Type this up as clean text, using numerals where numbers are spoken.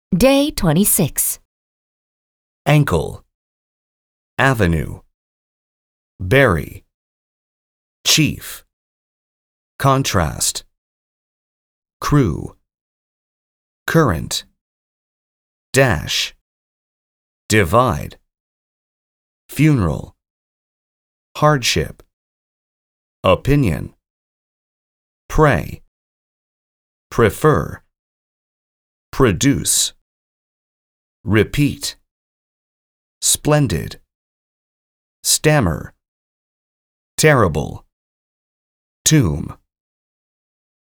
Day 26. Ankle, avenue, berry, chief, contrast, crew, current, dash, divide, funeral, hardship, opinion, pray, prefer, produce, repeat, splendid, stammer, terrible, tomb.